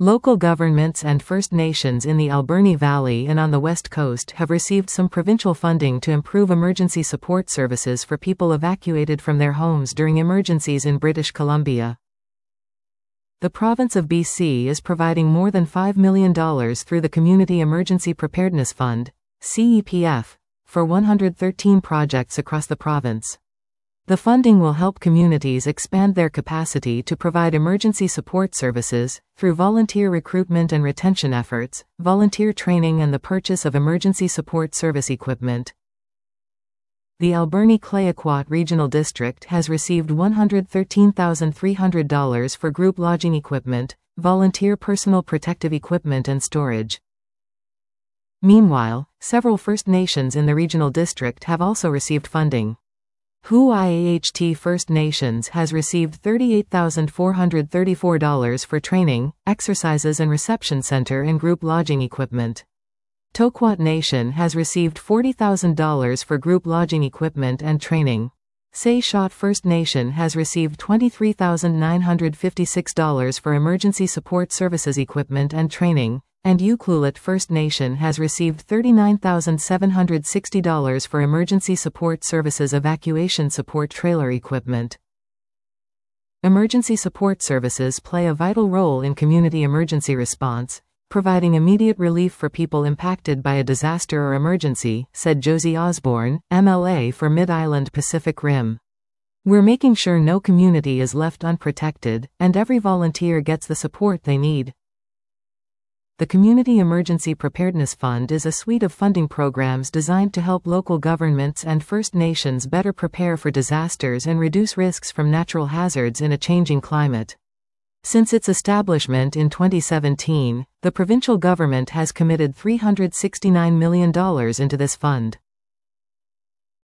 Local governments and First Nations in the Alberni Valley and on the West Coast have received some provincial funding to improve emergency support services for people evacuated from their homes during emergencies in British Columbia. The province of BC is providing more than $5 million through the Community Emergency Preparedness Fund, CEPF, for 113 projects across the province. The funding will help communities expand their capacity to provide emergency support services, through volunteer recruitment and retention efforts, volunteer training and the purchase of emergency support service equipment. The Alberni-Clayoquot Regional District has received $113,300 for group lodging equipment, volunteer personal protective equipment and storage. Meanwhile, several First Nations in the regional district have also received funding. Hu-I-A-H-T First Nations has received $38,434 for training, exercises and reception center and group lodging equipment. Toquot Nation has received $40,000 for group lodging equipment and training. Sayshot First Nation has received $23,956 for emergency support services equipment and training, and Ucluelet First Nation has received $39,760 for emergency support services evacuation support trailer equipment. Emergency support services play a vital role in community emergency response, providing immediate relief for people impacted by a disaster or emergency, said Josie Osborne, MLA for Mid-Island Pacific Rim. We're making sure no community is left unprotected, and every volunteer gets the support they need. The Community Emergency Preparedness Fund is a suite of funding programs designed to help local governments and First Nations better prepare for disasters and reduce risks from natural hazards in a changing climate. Since its establishment in 2017, the provincial government has committed $369 million into this fund.